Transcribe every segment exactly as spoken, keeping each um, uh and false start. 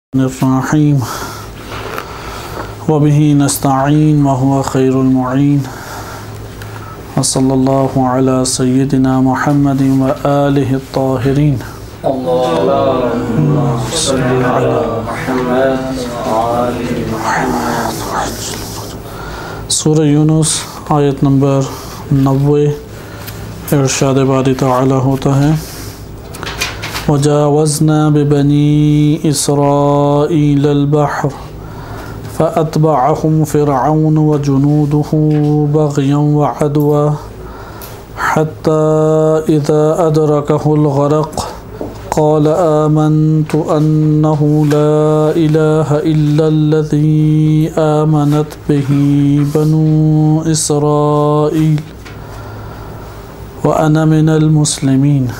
الرحیم وبہ نستعین وهو خیر المعین وصلی اللہ علی سیدنا محمد وآلہ الطاہرین اللہم صلی علی محمد وآلہ محمد۔ سورہ یونس آیت نمبر نوے، ارشاد باری تعالی ہوتا ہے وَجَاوَزْنَا بِبَنِي إِسْرَائِيلَ الْبَحْرَ فَأَتْبَعَهُمْ فِرْعَوْنُ وَجُنُودُهُ بَغْيًا وَعَدْوًا حَتَّى إِذَا أَدْرَكَهُ الْغَرَقُ قَالَ آمَنْتُ أَنَّهُ لَا إِلَهَ إِلَّا الَّذِي آمَنَتْ بِهِ بَنُو إِسْرَائِيلَ وَأَنَا مِنَ الْمُسْلِمِينَ۔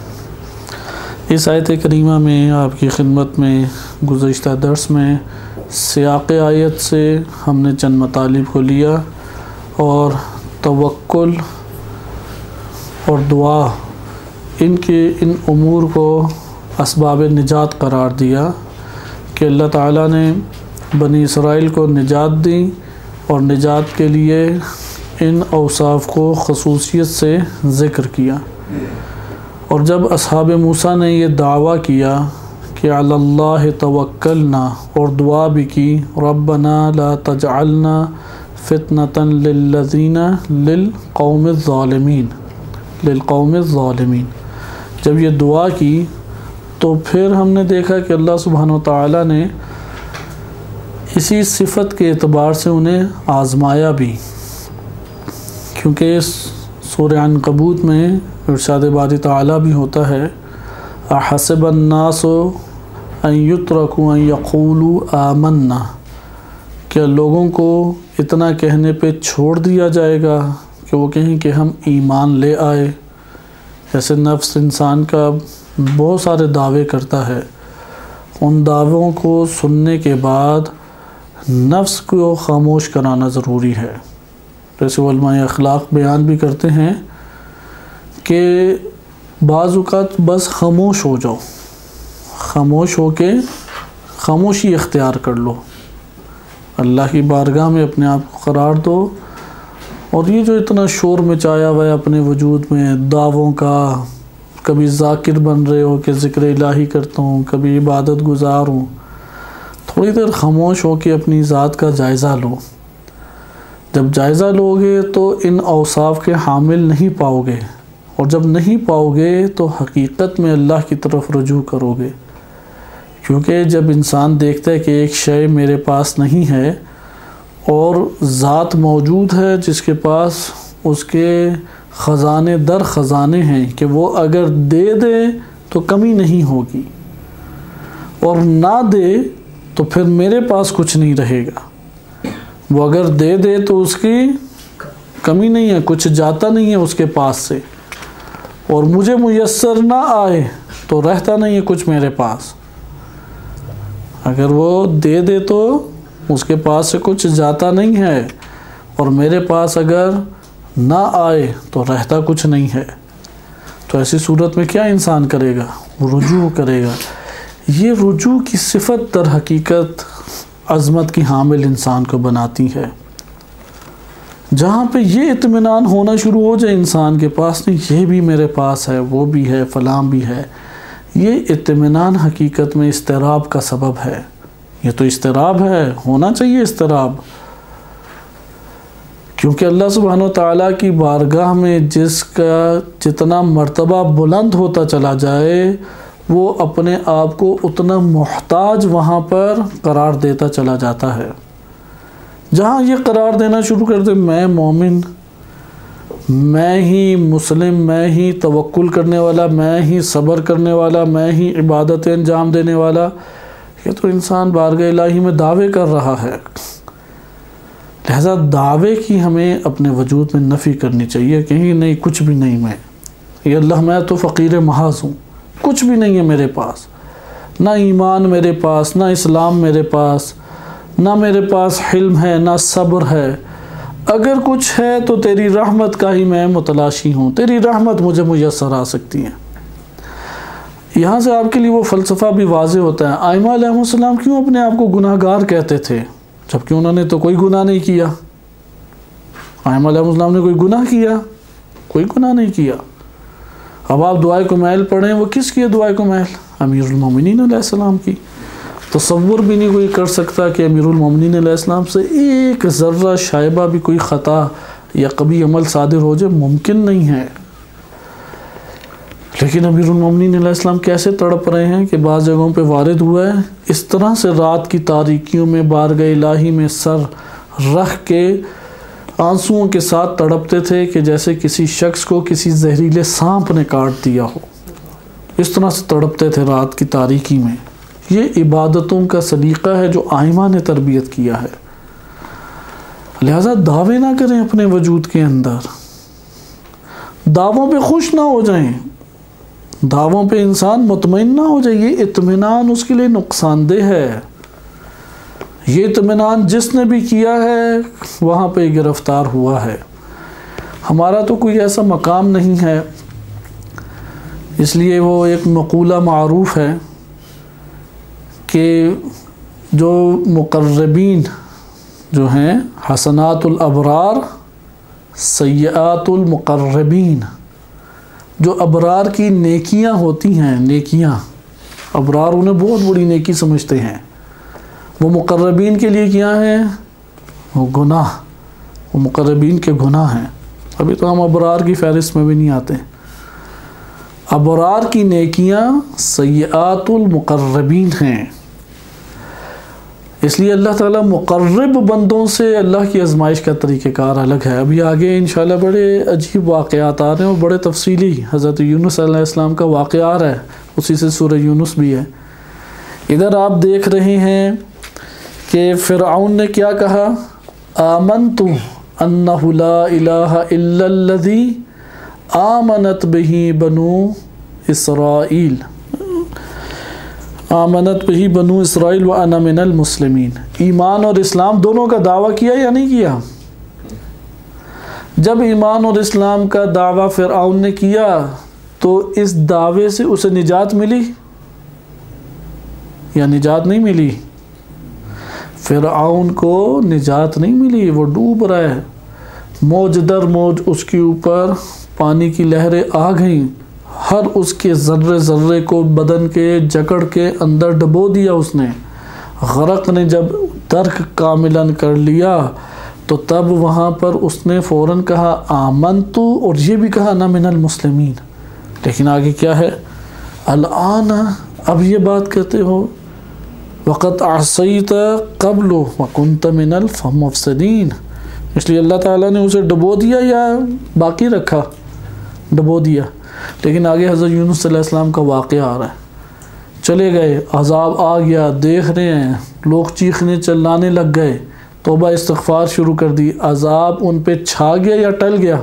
اس آیت کریمہ میں آپ کی خدمت میں گزشتہ درس میں سیاق آیت سے ہم نے چند مطالب کو لیا اور توکل اور دعا ان کے ان امور کو اسباب نجات قرار دیا کہ اللہ تعالیٰ نے بنی اسرائیل کو نجات دی اور نجات کے لیے ان اوصاف کو خصوصیت سے ذکر کیا۔ اور جب اصحاب موسیٰ نے یہ دعویٰ کیا کہ علی اللہ توکلنا اور دعا بھی کی ربنا لا تجعلنا فتنة للذین للقوم الظالمین للقوم الظالمین جب یہ دعا کی تو پھر ہم نے دیکھا کہ اللہ سبحانہ وتعالی نے اسی صفت کے اعتبار سے انہیں آزمایا بھی، کیونکہ سورہ عنکبوت میں ارشاد باری تعالیٰ بھی ہوتا ہے احسب الناس ان یترکوا ان یقولوا آمنا، کیا لوگوں کو اتنا کہنے پہ چھوڑ دیا جائے گا کہ وہ کہیں کہ ہم ایمان لے آئے؟ ایسے نفس انسان کا بہت سارے دعوے کرتا ہے، ان دعووں کو سننے کے بعد نفس کو خاموش کرانا ضروری ہے۔ جیسے علماء اخلاق بیان بھی کرتے ہیں کہ بعض اوقات بس خاموش ہو جاؤ، خاموش ہو کے خاموشی اختیار کر لو، اللہ کی بارگاہ میں اپنے آپ کو قرار دو، اور یہ جو اتنا شور مچایا ہوا ہے اپنے وجود میں دعووں کا، کبھی ذاکر بن رہے ہو کہ ذکر الہی کرتا ہوں، کبھی عبادت گزار ہوں، تھوڑی دیر خاموش ہو کے اپنی ذات کا جائزہ لو۔ جب جائزہ لوگے تو ان اوصاف کے حامل نہیں پاؤ گے، اور جب نہیں پاؤ گے تو حقیقت میں اللہ کی طرف رجوع کرو گے، کیونکہ جب انسان دیکھتا ہے کہ ایک شے میرے پاس نہیں ہے اور ذات موجود ہے جس کے پاس اس کے خزانے در خزانے ہیں کہ وہ اگر دے دے تو کمی نہیں ہوگی، اور نہ دے تو پھر میرے پاس کچھ نہیں رہے گا، وہ اگر دے دے تو اس کی کمی نہیں ہے، کچھ جاتا نہیں ہے اس کے پاس سے، اور مجھے میسر نہ آئے تو رہتا نہیں ہے کچھ میرے پاس۔ اگر وہ دے دے تو اس کے پاس سے کچھ جاتا نہیں ہے، اور میرے پاس اگر نہ آئے تو رہتا کچھ نہیں ہے، تو ایسی صورت میں کیا انسان کرے گا؟ رجوع کرے گا۔ یہ رجوع کی صفت در حقیقت عظمت کی حامل انسان کو بناتی ہے۔ جہاں پہ یہ اطمینان ہونا شروع ہو جائے انسان کے پاس، نہیں یہ بھی میرے پاس ہے، وہ بھی ہے، فلاں بھی ہے، یہ اطمینان حقیقت میں اضطراب کا سبب ہے۔ یہ تو اضطراب ہے، ہونا چاہیے اضطراب، کیونکہ اللہ سبحانہ وتعالیٰ کی بارگاہ میں جس کا جتنا مرتبہ بلند ہوتا چلا جائے وہ اپنے آپ کو اتنا محتاج وہاں پر قرار دیتا چلا جاتا ہے۔ جہاں یہ قرار دینا شروع کر دے میں مومن، میں ہی مسلم، میں ہی توکل کرنے والا، میں ہی صبر کرنے والا، میں ہی عبادت انجام دینے والا، یہ تو انسان بارگاہ الہی میں دعوے کر رہا ہے۔ لہذا دعوے کی ہمیں اپنے وجود میں نفی کرنی چاہیے کہ نہیں کچھ بھی نہیں، میں یہ اللہ میں تو فقیر محض ہوں، کچھ بھی نہیں ہے میرے پاس، نہ ایمان میرے پاس، نہ اسلام میرے پاس، نہ میرے پاس حلم ہے، نہ صبر ہے، اگر کچھ ہے تو تیری رحمت کا ہی میں متلاشی ہوں، تیری رحمت مجھے میسر آ سکتی ہے۔ یہاں سے آپ کے لیے وہ فلسفہ بھی واضح ہوتا ہے، ائمہ علیہ السلام کیوں اپنے آپ کو گناہ گار کہتے تھے جبکہ انہوں نے تو کوئی گناہ نہیں کیا؟ ائمہ علیہ السلام نے کوئی گناہ کیا؟ کوئی گناہ نہیں کیا۔ اب آپ دعائے کمیل پڑھیں، وہ کس کی ہے دعائے کمیل؟ امیر المومنین علیہ السلام کی۔ تصور بھی نہیں کوئی کر سکتا کہ امیر المومنین علیہ السلام سے ایک ذرہ شائبہ بھی کوئی خطا یا کبھی عمل صادر ہو جائے، ممکن نہیں ہے۔ لیکن امیر المومنین علیہ السلام کیسے تڑپ رہے ہیں کہ بعض جگہوں پہ وارد ہوا ہے، اس طرح سے رات کی تاریکیوں میں بارگاہ الہی میں سر رکھ کے آنسوؤں کے ساتھ تڑپتے تھے کہ جیسے کسی شخص کو کسی زہریلے سانپ نے کاٹ دیا ہو، اس طرح سے تڑپتے تھے رات کی تاریکی میں۔ یہ عبادتوں کا سلیقہ ہے جو ائمہ نے تربیت کیا ہے۔ لہذا دعوے نہ کریں اپنے وجود کے اندر، دعووں پہ خوش نہ ہو جائیں، دعووں پہ انسان مطمئن نہ ہو جائے، یہ اطمینان اس کے لیے نقصان دہ ہے۔ یہ اطمینان جس نے بھی کیا ہے وہاں پہ گرفتار ہوا ہے۔ ہمارا تو کوئی ایسا مقام نہیں ہے، اس لیے وہ ایک مقولہ معروف ہے کہ جو مقربین جو ہیں حسنات الابرار سیئات المقربین، جو ابرار کی نیکیاں ہوتی ہیں، نیکیاں ابرار انہیں بہت بڑی نیکی سمجھتے ہیں، وہ مقربین کے لیے کیا ہیں؟ وہ گناہ، وہ مقربین کے گناہ ہیں۔ ابھی تو ہم ابرار کی فہرست میں بھی نہیں آتے۔ ابرار کی نیکیاں سیئات المقربین ہیں، اس لیے اللہ تعالیٰ مقرب بندوں سے اللہ کی آزمائش کا طریقہ کار الگ ہے۔ ابھی آگے انشاءاللہ بڑے عجیب واقعات آ رہے ہیں اور بڑے تفصیلی حضرت یونس علیہ السلام کا واقعہ آ رہا ہے، اسی سے سورہ یونس بھی ہے۔ ادھر آپ دیکھ رہے ہیں کہ فرعون نے کیا کہا؟ آمنت انہ لا الہ الا الذی آمنت بہ بنو اسرائیل آمنت بہ بنو اسرائیل وانا من المسلمین۔ ایمان اور اسلام دونوں کا دعویٰ کیا یا نہیں کیا؟ جب ایمان اور اسلام کا دعویٰ فرعون نے کیا تو اس دعوے سے اسے نجات ملی یا نجات نہیں ملی؟ فرعون کو نجات نہیں ملی، وہ ڈوب رہا ہے، موج در موج اس کے اوپر پانی کی لہریں آ گئیں، ہر اس کے ذرے ذرے کو بدن کے جکڑ کے اندر ڈبو دیا اس نے۔ غرق نے جب درک کاملاً کر لیا تو تب وہاں پر اس نے فوراً کہا آمنتو، اور یہ بھی کہا نا من المسلمین۔ لیکن آگے کیا ہے؟ الآن، اب یہ بات کہتے ہو، وقت عصیت قبل وکنت من المفسدین۔ اس لیے اللہ تعالیٰ نے اسے ڈبو دیا یا باقی رکھا؟ ڈبو دیا۔ لیکن آگے حضرت یونس علیہ السلام کا واقعہ آ رہا ہے، چلے گئے، عذاب آ گیا، دیکھ رہے ہیں لوگ چیخنے چلانے لگ گئے، توبہ استغفار شروع کر دی، عذاب ان پہ چھا گیا یا ٹل گیا؟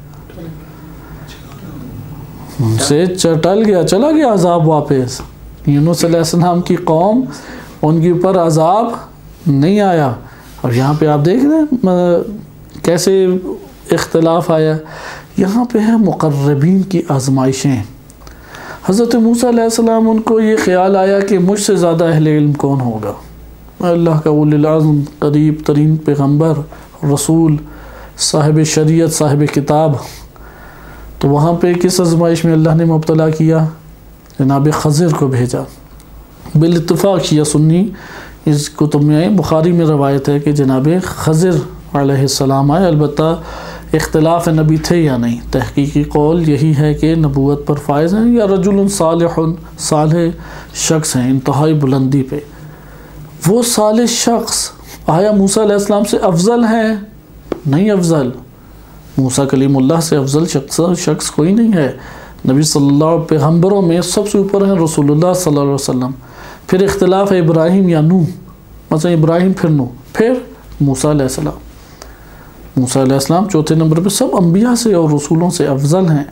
ان سے ٹل گیا، چلا گیا عذاب واپس۔ یونس علیہ السلام کی قوم، ان کے اوپر عذاب نہیں آیا۔ اور یہاں پہ آپ دیکھ رہے ہیں کیسے اختلاف آیا۔ یہاں پہ ہے مقربین کی آزمائشیں۔ حضرت موسیٰ علیہ السلام ان کو یہ خیال آیا کہ مجھ سے زیادہ اہل علم کون ہوگا، اللہ کا اولی العزم قریب ترین پیغمبر رسول صاحب شریعت صاحب کتاب۔ تو وہاں پہ کس آزمائش میں اللہ نے مبتلا کیا؟ جناب خضر کو بھیجا۔ بالاتفاق شیعہ سنی اس کتب میں آئے، بخاری میں روایت ہے کہ جناب خضر علیہ السلام آئے، البتہ اختلاف نبی تھے یا نہیں، تحقیقی قول یہی ہے کہ نبوت پر فائز ہیں یا رجل صالح، صالح شخص ہیں انتہائی بلندی پہ۔ وہ صالح شخص آیا موسیٰ علیہ السلام سے افضل ہیں؟ نہیں افضل، موسیٰ کلیم اللہ سے افضل شخص شخص کوئی نہیں ہے۔ نبی صلی اللہ علیہ پیغمبروں میں سب سے اوپر ہیں رسول اللہ صلی اللہ علیہ وسلم۔ پھر اختلاف ہے ابراہیم یا نوح، مثلا ابراہیم پھر نوح، پھر موسیٰ علیہ السلام۔ موسیٰ علیہ السلام چوتھے نمبر پہ، سب انبیاء سے اور رسولوں سے افضل ہیں۔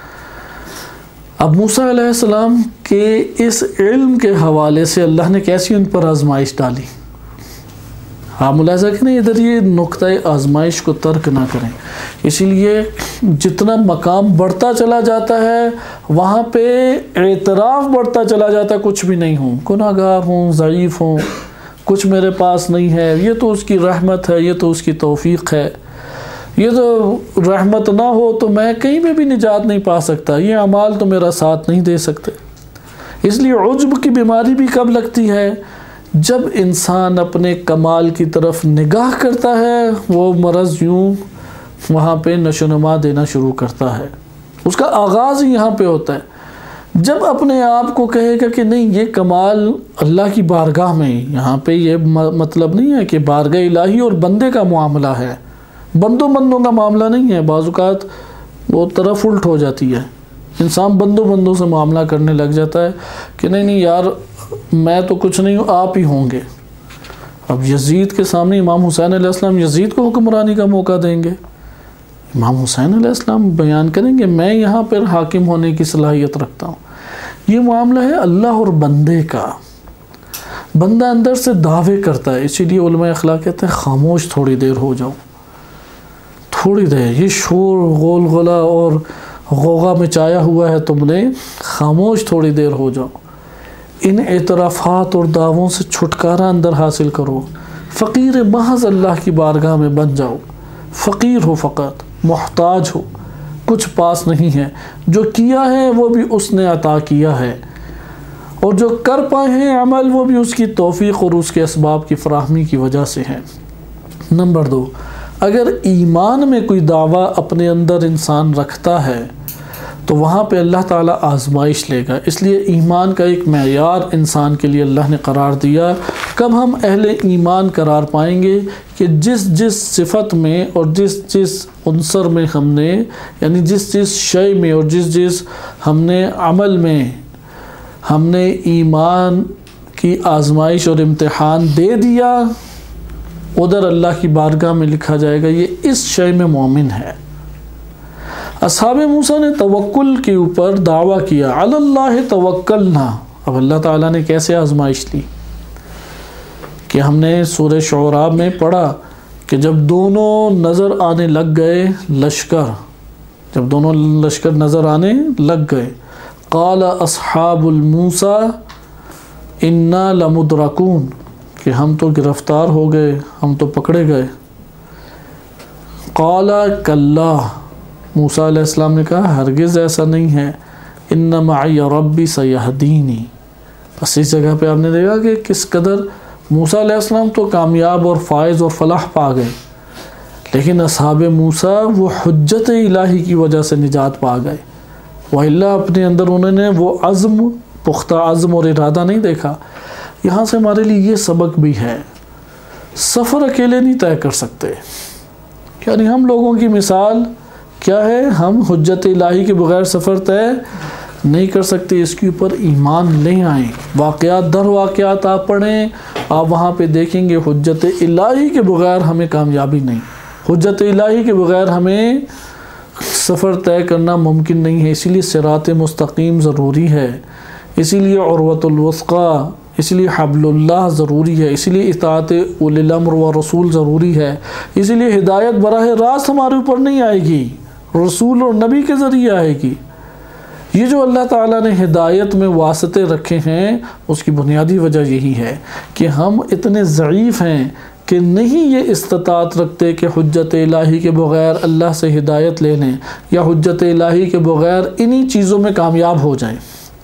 اب موسیٰ علیہ السلام کے اس علم کے حوالے سے اللہ نے کیسی ان پر آزمائش ڈالی؟ آپ ملاحظہ کریں ادھر یہ نقطۂ آزمائش کو ترک نہ کریں. اسی لیے جتنا مقام بڑھتا چلا جاتا ہے وہاں پہ اعتراف بڑھتا چلا جاتا ہے کچھ بھی نہیں ہوں، گناہ گار ہوں، ضعیف ہوں، کچھ میرے پاس نہیں ہے، یہ تو اس کی رحمت ہے، یہ تو اس کی توفیق ہے، یہ تو رحمت نہ ہو تو میں کہیں پہ بھی نجات نہیں پا سکتا، یہ اعمال تو میرا ساتھ نہیں دے سکتے. اس لیے عجب کی بیماری بھی کب لگتی ہے؟ جب انسان اپنے کمال کی طرف نگاہ کرتا ہے وہ مرض یوں وہاں پہ نشو و نما دینا شروع کرتا ہے. اس کا آغاز ہی یہاں پہ ہوتا ہے. جب اپنے آپ کو کہے گا کہ نہیں یہ کمال اللہ کی بارگاہ میں، یہاں پہ یہ مطلب نہیں ہے کہ بارگاہ الہی اور بندے کا معاملہ ہے، بندوں بندوں کا معاملہ نہیں ہے. بعض اوقات وہ طرف الٹ ہو جاتی ہے، انسان بندوں بندوں سے معاملہ کرنے لگ جاتا ہے کہ نہیں نہیں یار میں تو کچھ نہیں ہوں، آپ ہی ہوں گے. اب یزید کے سامنے امام حسین علیہ السلام یزید کو حکمرانی کا موقع دیں گے؟ امام حسین علیہ السلام بیان کریں گے میں یہاں پر حاکم ہونے کی صلاحیت رکھتا ہوں. یہ معاملہ ہے اللہ اور بندے کا. بندہ اندر سے دعوے کرتا ہے، اسی لیے علماء اخلاق کہتے ہیں خاموش تھوڑی دیر ہو جاؤ، تھوڑی دیر، یہ شور غول غلا اور غوغا مچایا ہوا ہے تم نے، خاموش تھوڑی دیر ہو جاؤ. ان اعترافات اور دعووں سے چھٹکارا اندر حاصل کرو. فقیر محض اللہ کی بارگاہ میں بن جاؤ. فقیر ہو، فقط محتاج ہو، کچھ پاس نہیں ہے، جو کیا ہے وہ بھی اس نے عطا کیا ہے، اور جو کر پائے ہیں عمل وہ بھی اس کی توفیق اور اس کے اسباب کی فراہمی کی وجہ سے ہے. نمبر دو، اگر ایمان میں کوئی دعویٰ اپنے اندر انسان رکھتا ہے تو وہاں پہ اللہ تعالیٰ آزمائش لے گا. اس لیے ایمان کا ایک معیار انسان کے لیے اللہ نے قرار دیا. کب ہم اہل ایمان قرار پائیں گے؟ کہ جس جس صفت میں اور جس جس عنصر میں ہم نے، یعنی جس جس شے میں اور جس جس ہم نے عمل میں ہم نے ایمان کی آزمائش اور امتحان دے دیا، ادھر اللہ کی بارگاہ میں لکھا جائے گا یہ اس شے میں مومن ہے. اصحاب موسیٰ نے توکل کے اوپر دعویٰ کیا، علی اللہ توکلنا. اب اللہ تعالیٰ نے کیسے آزمائش لی کہ ہم نے سورہ شعراء میں پڑھا کہ جب دونوں نظر آنے لگ گئے لشکر، جب دونوں لشکر نظر آنے لگ گئے، قال اصحاب الموسیٰ انا لمدرکون، کہ ہم تو گرفتار ہو گئے، ہم تو پکڑے گئے. قال کلا، موسیٰ علیہ السلام نے کہا ہرگز ایسا نہیں ہے، ان معی ربی سیہدینی. بس اس جگہ پہ آپ نے دیکھا کہ کس قدر موسیٰ علیہ السلام تو کامیاب اور فائز اور فلاح پا گئے، لیکن اصحاب موسیٰ وہ حجت الہی کی وجہ سے نجات پا گئے. وَإِلَّا اپنے اندر انہوں نے وہ عزم، پختہ عزم اور ارادہ نہیں دیکھا. یہاں سے ہمارے لیے یہ سبق بھی ہے، سفر اکیلے نہیں طے کر سکتے. یعنی ہم لوگوں کی مثال کیا ہے؟ ہم حجت الہی کے بغیر سفر طے نہیں کر سکتے. اس کے اوپر ایمان لے آئیں. واقعات در واقعات آپ پڑھیں، آپ وہاں پہ دیکھیں گے حجت الہی کے بغیر ہمیں کامیابی نہیں، حجت الہی کے بغیر ہمیں سفر طے کرنا ممکن نہیں ہے. اسی لیے صراط مستقیم ضروری ہے، اسی لیے عروۃ الوثقیٰ، اسی لیے حبل اللہ ضروری ہے، اسی لیے اطاعت اولی الامر و رسول ضروری ہے. اسی لیے ہدایت براہ راست ہمارے اوپر نہیں آئے گی، رسول اور نبی کے ذریعے آئے گی. یہ جو اللہ تعالیٰ نے ہدایت میں واسطے رکھے ہیں اس کی بنیادی وجہ یہی ہے کہ ہم اتنے ضعیف ہیں کہ نہیں یہ استطاعت رکھتے کہ حجت الہی کے بغیر اللہ سے ہدایت لے لیں یا حجت الہی کے بغیر انہی چیزوں میں کامیاب ہو جائیں.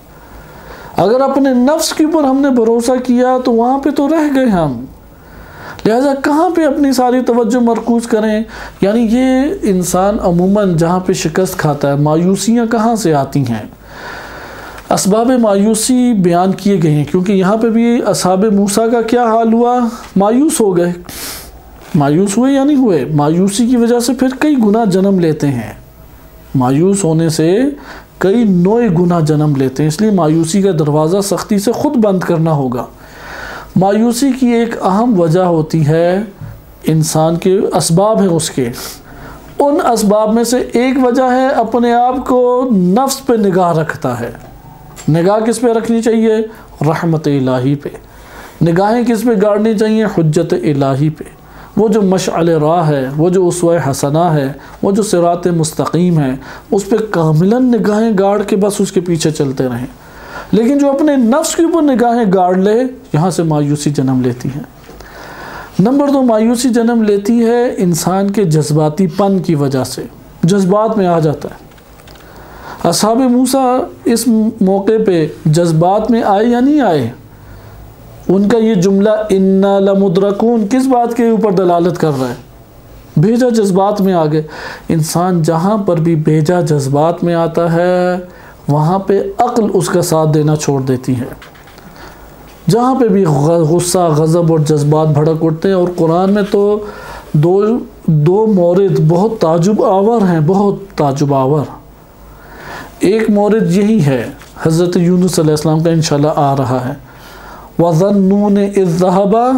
اگر اپنے نفس کے اوپر ہم نے بھروسہ کیا تو وہاں پہ تو رہ گئے ہم. لہٰذا کہاں پہ اپنی ساری توجہ مرکوز کریں؟ یعنی یہ انسان عموماً جہاں پہ شکست کھاتا ہے، مایوسیاں کہاں سے آتی ہیں؟ اسباب مایوسی بیان کیے گئے ہیں، کیونکہ یہاں پہ بھی اصحاب موسیٰ کا کیا حال ہوا؟ مایوس ہو گئے. مایوس ہوئے یا نہیں ہوئے؟ مایوسی کی وجہ سے پھر کئی گناہ جنم لیتے ہیں. مایوس ہونے سے کئی نوع گناہ جنم لیتے ہیں. اس لیے مایوسی کا دروازہ سختی سے خود بند کرنا ہوگا. مایوسی کی ایک اہم وجہ ہوتی ہے انسان کے اسباب ہیں اس کے. ان اسباب میں سے ایک وجہ ہے اپنے آپ کو نفس پہ نگاہ رکھتا ہے. نگاہ کس پہ رکھنی چاہیے؟ رحمت الہی پہ. نگاہیں کس پہ گاڑنی چاہیے؟ حجت الہی پہ، وہ جو مشعل راہ ہے، وہ جو اسوہ حسنہ ہے، وہ جو صراط مستقیم ہے، اس پہ کاملاً نگاہیں گاڑ کے بس اس کے پیچھے چلتے رہیں۔ لیکن جو اپنے نفس کے اوپر نگاہیں گاڑ لے، یہاں سے مایوسی جنم لیتی ہے۔ نمبر دو، مایوسی جنم لیتی ہے انسان کے جذباتی پن کی وجہ سے، جذبات میں آ جاتا ہے۔ اصحاب موسیٰ اس موقع پہ جذبات میں آئے یا نہیں آئے؟ ان کا یہ جملہ اِنَّا لَمُدْرَكُونَ کس بات کے اوپر دلالت کر رہا ہے؟ بھیجا جذبات میں آگے۔ انسان جہاں پر بھی بھیجا جذبات میں آتا ہے وہاں پہ عقل اس کا ساتھ دینا چھوڑ دیتی ہے۔ جہاں پہ بھی غصہ، غضب اور جذبات بھڑک اٹھتے ہیں، اور قرآن میں تو دو دو مورد بہت تعجب آور ہیں، بہت تعجب آور۔ ایک مورد یہی ہے حضرت یونس علیہ السلام کا، انشاءاللہ آ رہا ہے، وَظَنُّونِ إِذْ ذَهَبَ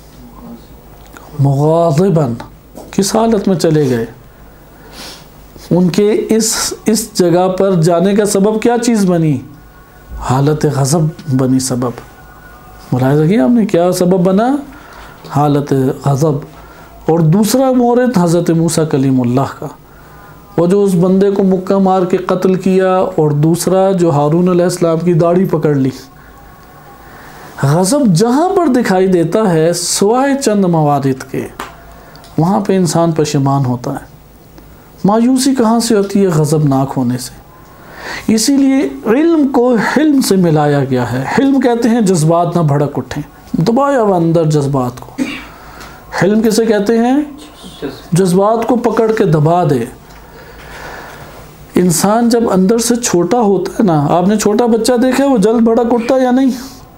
مُغَاضِبًا، کس حالت میں چلے گئے؟ ان کے اس اس جگہ پر جانے کا سبب کیا چیز بنی؟ حالت غضب بنی سبب۔ ملاحظہ کیا ہم نے کیا سبب بنا؟ حالت غضب۔ اور دوسرا مورد حضرت موسیٰ کلیم اللہ کا، وہ جو اس بندے کو مکہ مار کے قتل کیا، اور دوسرا جو ہارون علیہ السلام کی داڑھی پکڑ لی۔ غضب جہاں پر دکھائی دیتا ہے سوائے چند موارد کے، وہاں پہ انسان پشیمان ہوتا ہے۔ مایوسی کہاں سے ہوتی ہے؟ غضب ناک ہونے سے۔ اسی لیے علم کو حلم سے ملایا گیا ہے۔ حلم کہتے ہیں جذبات نہ بھڑک اٹھیں، دبایا ہوا اندر جذبات کو۔ حلم کسے کہتے ہیں؟ جذبات کو پکڑ کے دبا دے۔ انسان جب اندر سے چھوٹا ہوتا ہے نا، آپ نے چھوٹا بچہ دیکھا ہے، وہ جلد بھڑک اٹھتا ہے یا نہیں؟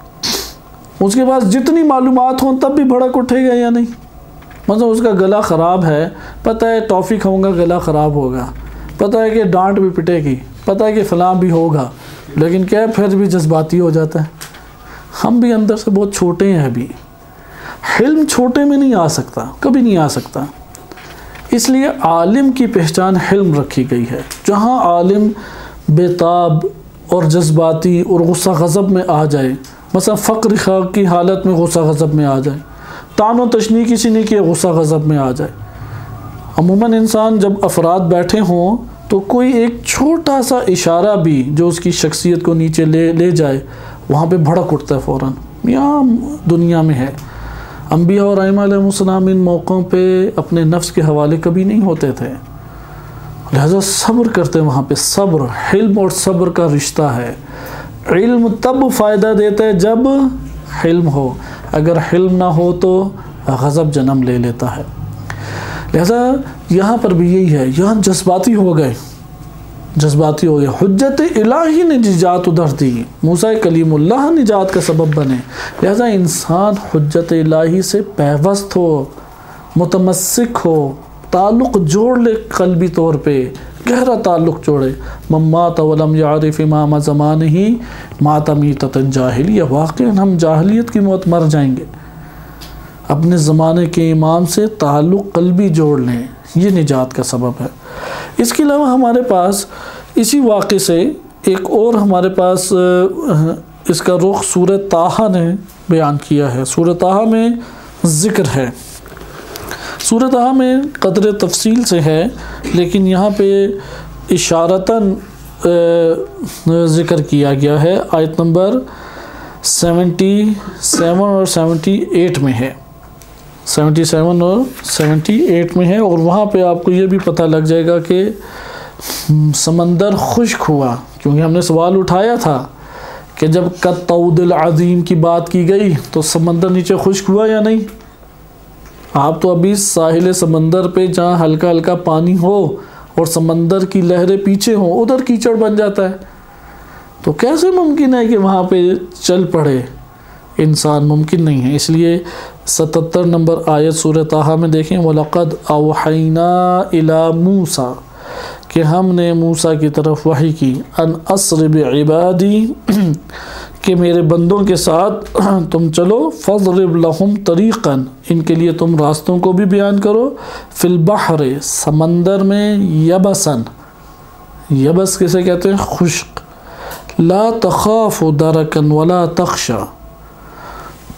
اس کے پاس جتنی معلومات ہوں تب بھی بھڑک اٹھے گا یا نہیں؟ مطلب اس کا گلا خراب ہے، پتہ ہے ٹافی کھاؤں گا گلا خراب ہوگا، پتہ ہے کہ ڈانٹ بھی پٹے گی، پتہ ہے کہ فلاں بھی ہوگا، لیکن کیا پھر بھی جذباتی ہو جاتا ہے۔ ہم بھی اندر سے بہت چھوٹے ہیں ابھی۔ حلم چھوٹے میں نہیں آ سکتا، کبھی نہیں آ سکتا۔ اس لیے عالم کی پہچان حلم رکھی گئی ہے۔ جہاں عالم بےتاب اور جذباتی اور غصہ غضب میں آ جائے، مثلا فقر خاک کی حالت میں غصہ غضب میں آ جائے، تان و تشنیع کسی نے کیا غصہ غضب میں آ جائے۔ عموماً انسان جب افراد بیٹھے ہوں تو کوئی ایک چھوٹا سا اشارہ بھی جو اس کی شخصیت کو نیچے لے لے جائے، وہاں پہ بھڑک اٹھتا ہے فوراً۔ یہاں دنیا میں ہے، انبیاء اور ائمہ علیہ السلام ان موقعوں پہ اپنے نفس کے حوالے کبھی نہیں ہوتے تھے، لہذا صبر کرتے وہاں پہ۔ صبر، حلم اور صبر کا رشتہ ہے۔ علم تب فائدہ دیتا ہے جب حلم ہو، اگر حلم نہ ہو تو غضب جنم لے لیتا ہے۔ لہذا یہاں پر بھی یہی ہے، یہاں جذباتی ہو گئے، جذباتی ہو گئے۔ حجت الہی نے نجات ادھر دی، موسیٰ کلیم اللہ نجات کا سبب بنے۔ لہذا انسان حجت الہی سے پیوست ہو، متمسک ہو، تعلق جوڑ لے، قلبی طور پہ گہرا تعلق جوڑے۔ من مات ولم یعرف امام زمانہ مات میتۃ جاہلیہ، واقعاً ہم جاہلیت کی موت مر جائیں گے۔ اپنے زمانے کے امام سے تعلق قلبی جوڑ لیں، یہ نجات کا سبب ہے۔ اس کے علاوہ ہمارے پاس اسی واقعے سے ایک اور ہمارے پاس اس کا رخ سورہ طٰہٰ نے بیان کیا ہے۔ سورہ طٰہٰ میں ذکر ہے، سورہ طٰہٰ میں قدر تفصیل سے ہے، لیکن یہاں پہ اشارتاً ذکر کیا گیا ہے۔ آیت نمبر سیونٹی سیون اور سیونٹی ایٹ میں ہے، سیونٹی سیون اور سیونٹی ایٹ میں ہے، اور وہاں پہ آپ کو یہ بھی پتہ لگ جائے گا کہ سمندر خشک ہوا، کیونکہ ہم نے سوال اٹھایا تھا کہ جب کالطود العظیم کی بات کی گئی تو سمندر نیچے خشک ہوا یا نہیں؟ آپ تو ابھی ساحل سمندر پہ جہاں ہلکا ہلکا پانی ہو اور سمندر کی لہریں پیچھے ہوں، ادھر کیچڑ بن جاتا ہے، تو کیسے ممکن ہے کہ وہاں پہ چل پڑے انسان؟ ممکن نہیں ہے۔ اس لیے ستتر نمبر آیت سورہ طٰہٰ میں دیکھیں، وَلَقَدْ أَوْحَيْنَا إِلَى مُوسَىٰ، کہ ہم نے موسیٰ کی طرف وحی کی، ان اسر بعبادی، کہ میرے بندوں کے ساتھ تم چلو، فَاضْرِبْ لَهُمْ طَرِيقًا، ان کے لیے تم راستوں کو بھی بیان کرو، فِي الْبَحْرِ، سمندر میں، یبسن، یبس کسے کہتے ہیں؟ خشک، لا تخاف درکا ولا تخشا،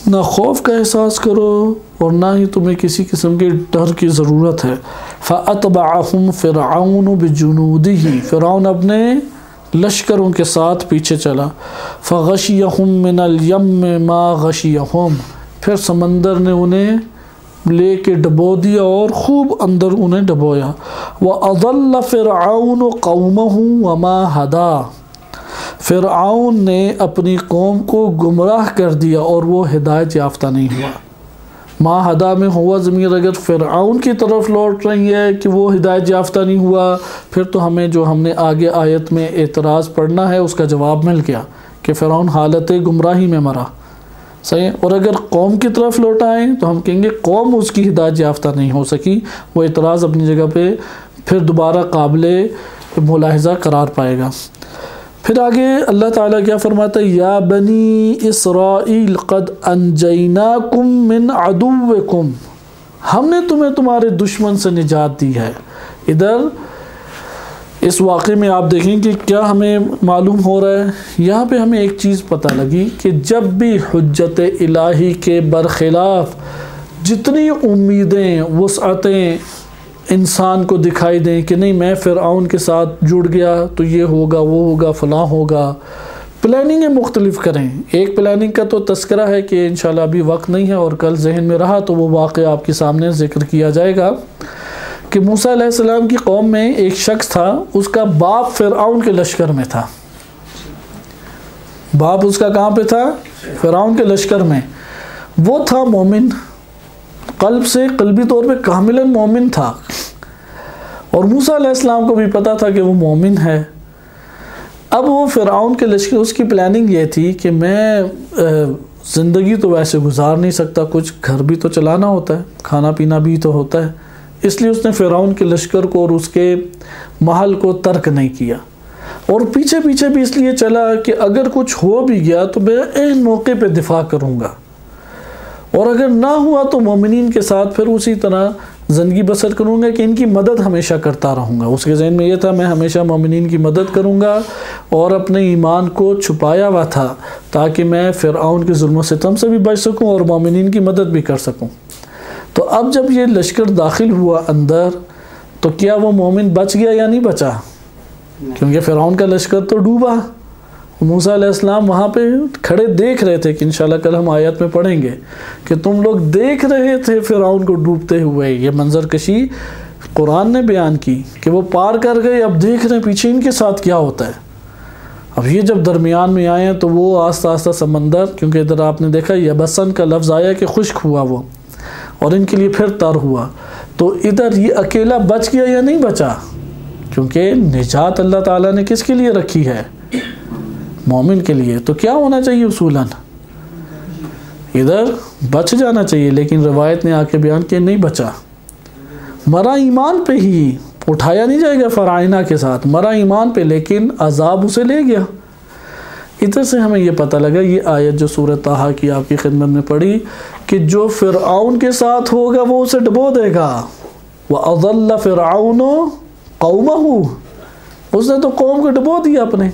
نہ خوف کا احساس کرو اور نہ ہی تمہیں کسی قسم کے ڈر کی ضرورت ہے۔ فَأَتْبَعَهُمْ فِرْعَوْنُ بِجُنُودِهِ، فرعون اپنے لشکروں کے ساتھ پیچھے چلا۔ فَغَشِيَهُمْ مِنَ الْيَمِّ مَا غَشِيَهُمْ، پھر سمندر نے انہیں لے کے ڈبو دیا اور خوب اندر انہیں ڈبویا۔ وَأَضَلَّ فِرْعَوْنُ قَوْمَهُ وَمَا هَدَى، فرعون نے اپنی قوم کو گمراہ کر دیا اور وہ ہدایت یافتہ نہیں ہوا۔ ما ہدا میں ہوا ضمیر اگر فرعون کی طرف لوٹ رہی ہے کہ وہ ہدایت یافتہ نہیں ہوا، پھر تو ہمیں جو ہم نے آگے آیت میں اعتراض پڑھنا ہے اس کا جواب مل گیا کہ فرعون حالت گمراہی میں مرا، صحیح۔ اور اگر قوم کی طرف لوٹائیں تو ہم کہیں گے قوم اس کی ہدایت یافتہ نہیں ہو سکی، وہ اعتراض اپنی جگہ پہ پھر دوبارہ قابل ملاحظہ قرار پائے گا۔ پھر آگے اللہ تعالیٰ کیا فرماتا ہے، یا بنی اسرائیل قد انجیناکم من عدوکم، ہم نے تمہیں تمہارے دشمن سے نجات دی ہے۔ ادھر اس واقعے میں آپ دیکھیں کہ کیا ہمیں معلوم ہو رہا ہے، یہاں پہ ہمیں ایک چیز پتہ لگی کہ جب بھی حجت الہی کے برخلاف جتنی امیدیں وسعتیں انسان کو دکھائی دیں کہ نہیں میں فرعون کے ساتھ جڑ گیا تو یہ ہوگا وہ ہوگا فلاں ہوگا، پلاننگیں مختلف کریں۔ ایک پلاننگ کا تو تذکرہ ہے کہ انشاءاللہ ابھی وقت نہیں ہے اور کل ذہن میں رہا تو وہ واقعہ آپ کے سامنے ذکر کیا جائے گا کہ موسیٰ علیہ السلام کی قوم میں ایک شخص تھا، اس کا باپ فرعون کے لشکر میں تھا، باپ اس کا کہاں پہ تھا؟ فرعون کے لشکر میں۔ وہ تھا مومن، قلب سے قلبی طور پہ کاملاً مومن تھا، اور موسیٰ علیہ السلام کو بھی پتا تھا کہ وہ مومن ہے۔ اب وہ فرعون کے لشکر، اس کی پلاننگ یہ تھی کہ میں زندگی تو ویسے گزار نہیں سکتا، کچھ گھر بھی تو چلانا ہوتا ہے، کھانا پینا بھی تو ہوتا ہے، اس لیے اس نے فرعون کے لشکر کو اور اس کے محل کو ترک نہیں کیا، اور پیچھے پیچھے بھی اس لیے چلا کہ اگر کچھ ہو بھی گیا تو میں عین موقع پہ دفاع کروں گا، اور اگر نہ ہوا تو مومنین کے ساتھ پھر اسی طرح زندگی بسر کروں گا کہ ان کی مدد ہمیشہ کرتا رہوں گا۔ اس کے ذہن میں یہ تھا میں ہمیشہ مومنین کی مدد کروں گا، اور اپنے ایمان کو چھپایا ہوا تھا تاکہ میں فرعون کے ظلم و ستم سے بھی بچ سکوں اور مومنین کی مدد بھی کر سکوں۔ تو اب جب یہ لشکر داخل ہوا اندر تو کیا وہ مومن بچ گیا یا نہیں بچا؟ کیونکہ فرعون کا لشکر تو ڈوبا۔ موسیٰ علیہ السلام وہاں پہ کھڑے دیکھ رہے تھے کہ انشاءاللہ کل ہم آیت میں پڑھیں گے کہ تم لوگ دیکھ رہے تھے فرعون کو ڈوبتے ہوئے۔ یہ منظر کشی قرآن نے بیان کی کہ وہ پار کر گئے، اب دیکھ رہے ہیں پیچھے ان کے ساتھ کیا ہوتا ہے۔ اب یہ جب درمیان میں آئے ہیں تو وہ آہستہ آہستہ سمندر، کیونکہ ادھر آپ نے دیکھا یبسن کا لفظ آیا کہ خشک ہوا وہ، اور ان کے لیے پھر تر ہوا، تو ادھر یہ اکیلا بچ گیا یا نہیں بچا؟ کیونکہ نجات اللہ تعالیٰ نے کس کے لیے رکھی ہے؟ مومن کے لیے۔ تو کیا ہونا چاہیے اصولاً؟ ادھر بچ جانا چاہیے، لیکن روایت نے آ کے بیان کیا نہیں بچا، مرا ایمان پہ ہی، اٹھایا نہیں جائے گا فرعونہ کے ساتھ، مرا ایمان پہ، لیکن عذاب اسے لے گیا۔ ادھر سے ہمیں یہ پتہ لگا، یہ آیت جو سورہ طٰہٰ کی آپ کی خدمت میں پڑھی کہ جو فرعون کے ساتھ ہوگا وہ اسے ڈبو دے گا۔ وَأَضَلَّ فِرْعَوْنُ قَوْمَهُ، اس نے تو قوم کو ڈبو دیا اپنے۔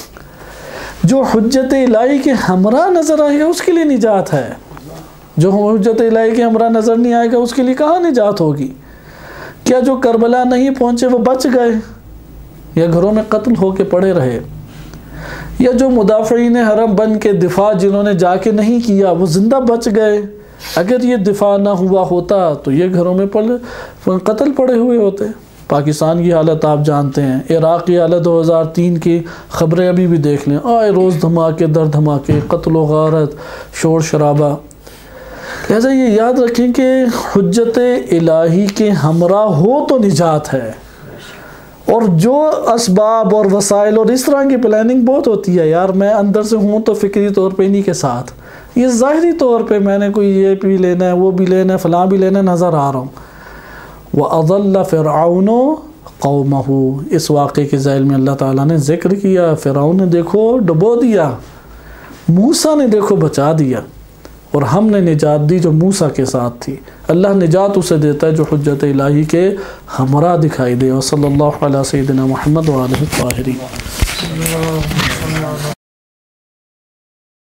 جو حجت الہی کے ہمراہ نظر آئے گا اس کے لیے نجات ہے، جو حجت الہی کے ہمراہ نظر نہیں آئے گا اس کے لیے کہاں نجات ہوگی؟ کیا جو کربلا نہیں پہنچے وہ بچ گئے، یا گھروں میں قتل ہو کے پڑے رہے، یا جو مدافعین حرم بن کے دفاع جنہوں نے جا کے نہیں کیا وہ زندہ بچ گئے؟ اگر یہ دفاع نہ ہوا ہوتا تو یہ گھروں میں پڑے قتل پڑے ہوئے ہوتے۔ پاکستان کی حالت آپ جانتے ہیں، عراق کی حالت دو ہزار تین کی خبریں ابھی بھی دیکھ لیں، آئے روز دھماکے در دھماکے، قتل و غارت، شور شرابہ۔ لہذا یہ یاد رکھیں کہ حجت الہی کے ہمراہ ہو تو نجات ہے، اور جو اسباب اور وسائل اور اس طرح کی پلاننگ بہت ہوتی ہے، یار میں اندر سے ہوں تو فکری طور پہ انہی کے ساتھ، یہ ظاہری طور پہ میں نے کوئی یہ بھی لینا ہے وہ بھی لینا ہے فلاں بھی لینا ہے، نظر آ رہا ہوں۔ وَأَضَلَّ فِرْعَوْنُ قَوْمَهُ، اس واقعے کے ذیل میں اللہ تعالیٰ نے ذکر کیا فرعون نے دیکھو ڈبو دیا، موسیٰ نے دیکھو بچا دیا، اور ہم نے نجات دی جو موسیٰ کے ساتھ تھی۔ اللہ نجات اسے دیتا ہے جو حجت الہی کے ہمراہ دکھائی دے۔ وصلی اللہ علیہ سیدنا محمد وآلہ الطاہرین۔